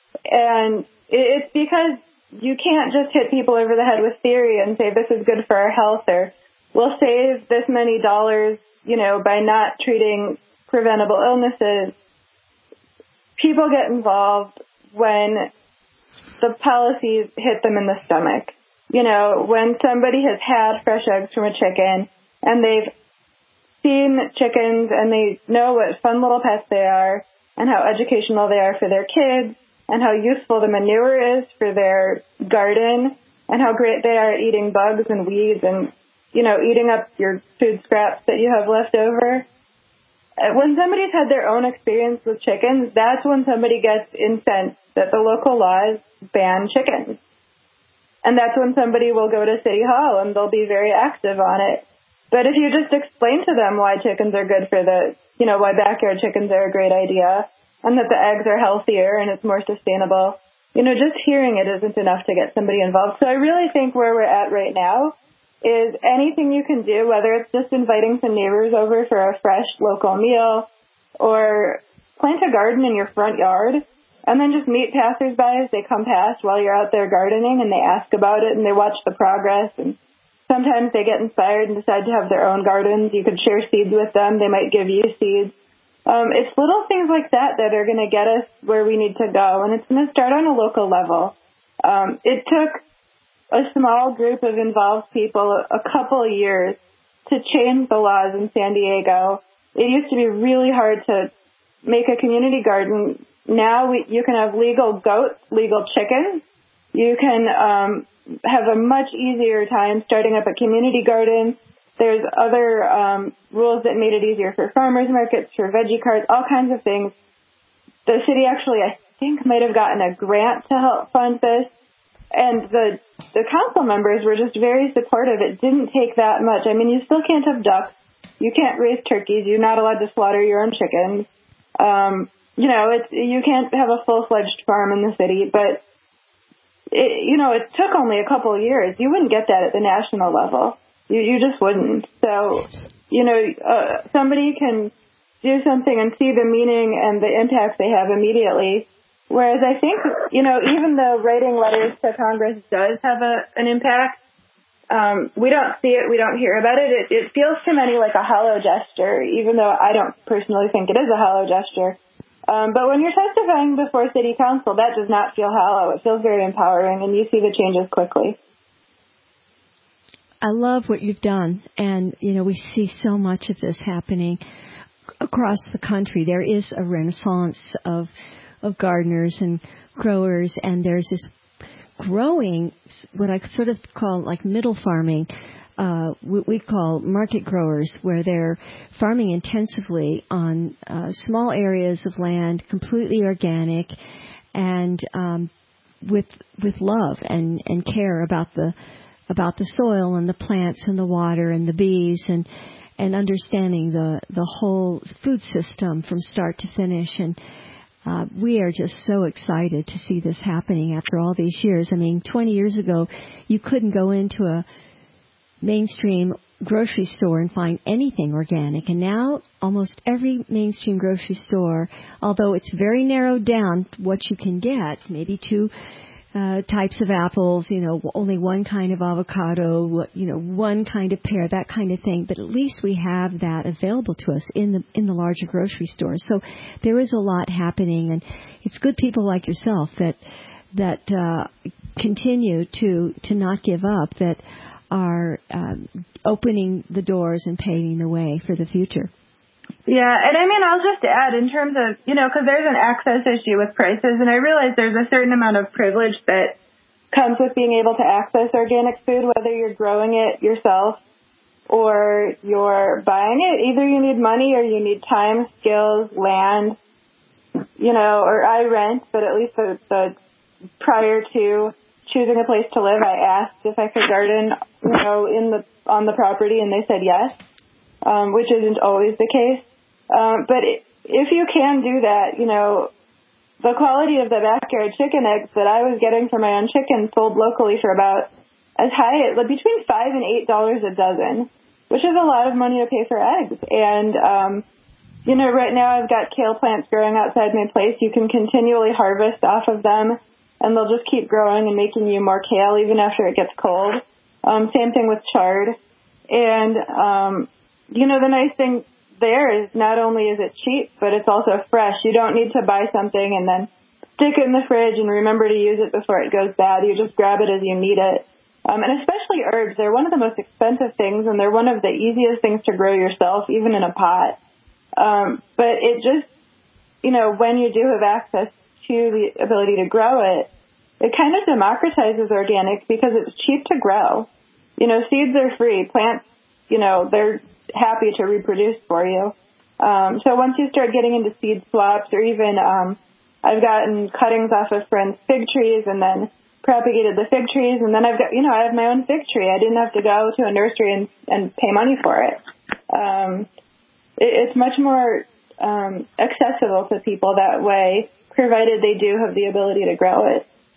And it's because you can't just hit people over the head with theory and say this is good for our health or we'll save this many dollars, you know, by not treating preventable illnesses. People get involved when the policies hit them in the stomach. You know, when somebody has had fresh eggs from a chicken and they've seen chickens and they know what fun little pets they are and how educational they are for their kids, and how useful the manure is for their garden, and how great they are at eating bugs and weeds and, you know, eating up your food scraps that you have left over. When somebody's had their own experience with chickens, that's when somebody gets incensed that the local laws ban chickens. And that's when somebody will go to City Hall and they'll be very active on it. But if you just explain to them why chickens are good for the, you know, why backyard chickens are a great idea, and that the eggs are healthier and it's more sustainable, you know, just hearing it isn't enough to get somebody involved. So I really think where we're at right now is anything you can do, whether it's just inviting some neighbors over for a fresh local meal or plant a garden in your front yard and then just meet passersby as they come past while you're out there gardening, and they ask about it and they watch the progress, and sometimes they get inspired and decide to have their own gardens. You could share seeds with them. They might give you seeds. Um, it's little things like that that are going to get us where we need to go, and it's going to start on a local level. Um, it took a small group of involved people a couple of years to change the laws in San Diego. It used to be really hard to make a community garden. Now we, you can have legal goats, legal chickens. You can um, have a much easier time starting up a community garden. There's other um, rules that made it easier for farmers markets, for veggie carts, all kinds of things. The city actually, I think, might have gotten a grant to help fund this. And the the council members were just very supportive. It didn't take that much. I mean, you still can't have ducks. You can't raise turkeys. You're not allowed to slaughter your own chickens. Um, you know, it's, you can't have a full-fledged farm in the city. But, it, you know, it took only a couple of years. You wouldn't get that at the national level. You, you just wouldn't. So, you know, uh, somebody can do something and see the meaning and the impact they have immediately. Whereas I think, you know, even though writing letters to Congress does have a, an impact, um, we don't see it, we don't hear about it. it. It feels to many like a hollow gesture, even though I don't personally think it is a hollow gesture. Um, but when you're testifying before city council, that does not feel hollow. It feels very empowering, and you see the changes quickly. I love what you've done, and, you know, we see so much of this happening across the country. There is a renaissance of of gardeners and growers, and there's this growing, what I sort of call like middle farming, uh, what we call market growers, where they're farming intensively on uh, small areas of land, completely organic, and um, with with love and, and care about the about the soil and the plants and the water and the bees, and and understanding the the whole food system from start to finish. And Uh, we are just so excited to see this happening after all these years. I mean, twenty years ago, you couldn't go into a mainstream grocery store and find anything organic. And now almost every mainstream grocery store, although it's very narrowed down what you can get, maybe two uh, types of apples, you know, only one kind of avocado, you know, one kind of pear, that kind of thing. But at least we have that available to us in the in the larger grocery stores. So there is a lot happening, and it's good people like yourself that that uh, continue to to not give up, that are um, opening the doors and paving the way for the future. Yeah, and I mean, I'll just add in terms of, you know, because there's an access issue with prices, and I realize there's a certain amount of privilege that comes with being able to access organic food, whether you're growing it yourself or you're buying it. Either you need money or you need time, skills, land, you know, or I rent, but at least the, the prior to choosing a place to live, I asked if I could garden, you know, in the on the property, and they said yes. Um, which isn't always the case. Um, but if you can do that, you know, the quality of the backyard chicken eggs that I was getting for my own chickens sold locally for about as high as between five and eight dollars a dozen, which is a lot of money to pay for eggs. And, um, you know, right now I've got kale plants growing outside my place. You can continually harvest off of them, and they'll just keep growing and making you more kale even after it gets cold. Um, same thing with chard. And, um, you know, the nice thing there is not only is it cheap, but it's also fresh. You don't need to buy something and then stick it in the fridge and remember to use it before it goes bad. You just grab it as you need it. Um, and especially herbs, they're one of the most expensive things, and they're one of the easiest things to grow yourself, even in a pot. Um, but it just, you know, when you do have access to the ability to grow it, it kind of democratizes organic because it's cheap to grow. You know, seeds are free. Plants, you know, they're happy to reproduce for you. Um, so once you start getting into seed swaps, or even um, I've gotten cuttings off of friends' fig trees and then propagated the fig trees, and then I've got, you know, I have my own fig tree. I didn't have to go to a nursery and, and pay money for it. Um, it it's much more um, accessible to people that way, provided they do have the ability to grow it.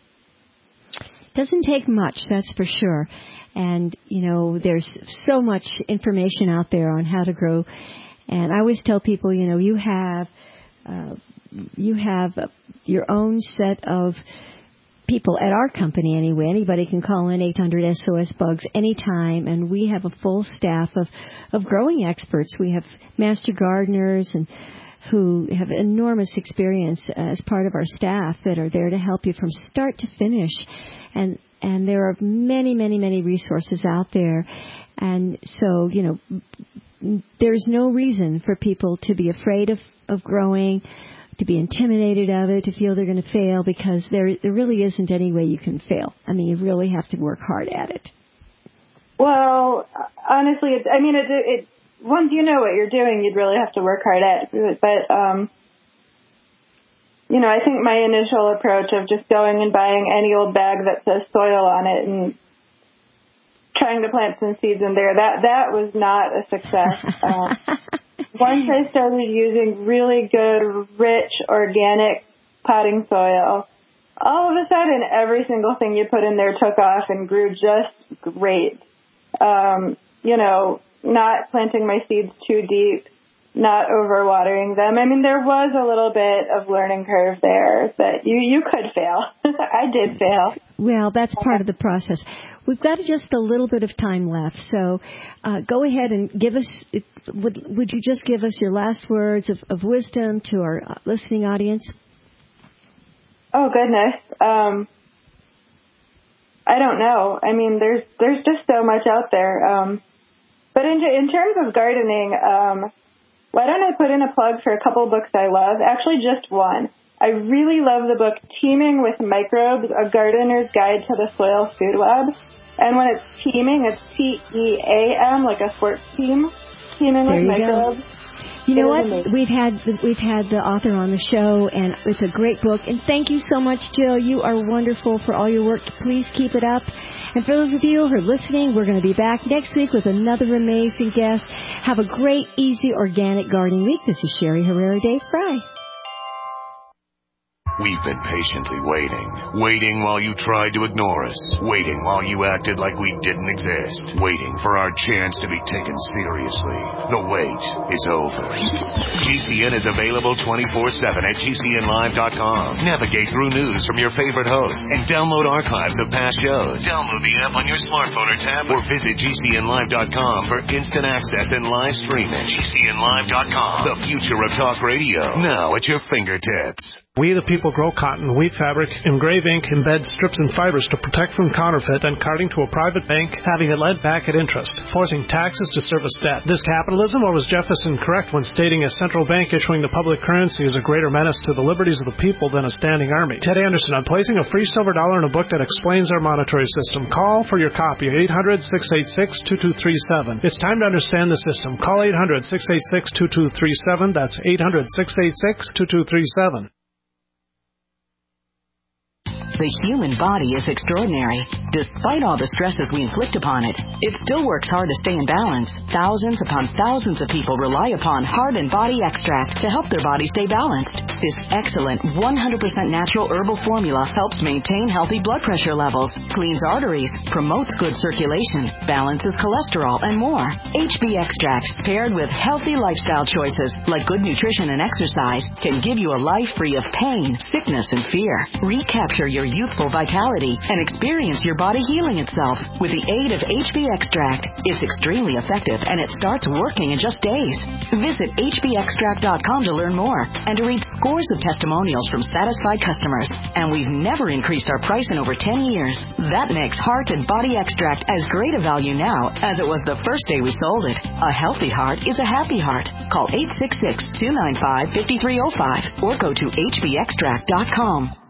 doesn't take much, that's for sure. And, you know, there's so much information out there on how to grow. And I always tell people, you know, you have uh, you have your own set of people at our company anyway. Anybody can call in eight hundred S O S bugs anytime, and we have a full staff of, of growing experts. We have master gardeners and who have enormous experience as part of our staff that are there to help you from start to finish. And and there are many, many, many resources out there. And so, you know, there's no reason for people to be afraid of, of growing, to be intimidated of it, to feel they're going to fail, because there there really isn't any way you can fail. I mean, you really have to work hard at it. Well, honestly, it's, I mean, it, it, once you know what you're doing, you'd really have to work hard at it. But, um, you know, I think my initial approach of just going and buying any old bag that says soil on it and trying to plant some seeds in there, that, that was not a success. Uh, once I started using really good, rich, organic potting soil, all of a sudden every single thing you put in there took off and grew just great. Um, you know, not planting my seeds too deep, not overwatering them. I mean, there was a little bit of learning curve there that you, you could fail. I did fail. Well, that's part of the process. We've got just a little bit of time left, so uh, go ahead and give us, would, would you just give us your last words of, of wisdom to our listening audience? Oh, goodness. Um, I don't know. I mean, there's there's just so much out there. Um, but in, in terms of gardening, um, why don't I put in a plug for a couple books I love? Actually, just one. I really love the book Teeming with Microbes, A Gardener's Guide to the Soil Food Web. And when it's teeming, it's T E A M, like a sports team. Teeming there with you Microbes. Go. You know what? Amazing. We've had we've had the author on the show, and it's a great book. And thank you so much, Jill. You are wonderful for all your work. Please keep it up. And for those of you who are listening, we're going to be back next week with another amazing guest. Have a great, easy, organic gardening week. This is Sherry Herrera Day Fry. We've been patiently waiting. Waiting while you tried to ignore us. Waiting while you acted like we didn't exist. Waiting for our chance to be taken seriously. The wait is over. G C N is available twenty-four seven at G C N live dot com. Navigate through news from your favorite hosts and download archives of past shows. Download the app on your smartphone or tablet or visit G C N live dot com for instant access and live streaming. G C N live dot com. The future of talk radio. Now at your fingertips. We the people grow cotton, weave fabric, engrave ink, embed strips and fibers to protect from counterfeit and carting to a private bank, having it lent back at interest, forcing taxes to service debt. This capitalism, or was Jefferson correct when stating a central bank issuing the public currency is a greater menace to the liberties of the people than a standing army? Ted Anderson, I'm placing a free silver dollar in a book that explains our monetary system. Call for your copy, eight hundred, six eight six, two two three seven. It's time to understand the system. Call eight hundred, six eight six, two two three seven. That's eight hundred, six eight six, two two three seven. The human body is extraordinary. Despite all the stresses we inflict upon it, it still works hard to stay in balance. Thousands upon thousands of people rely upon Heart and Body Extract to help their body stay balanced. This excellent one hundred percent natural herbal formula helps maintain healthy blood pressure levels, cleans arteries, promotes good circulation, balances cholesterol, and more. H B Extract, paired with healthy lifestyle choices like good nutrition and exercise, can give you a life free of pain, sickness, and fear. Recapture your youthful vitality and experience your body healing itself with the aid of H B Extract. It's extremely effective and it starts working in just days. Visit H B extract dot com to learn more and to read scores of testimonials from satisfied customers. And we've never increased our price in over ten years. That makes Heart and Body Extract as great a value now as it was the first day we sold it. A healthy heart is a happy heart. Call eight six six, two nine five, five three zero five or go to H B extract dot com.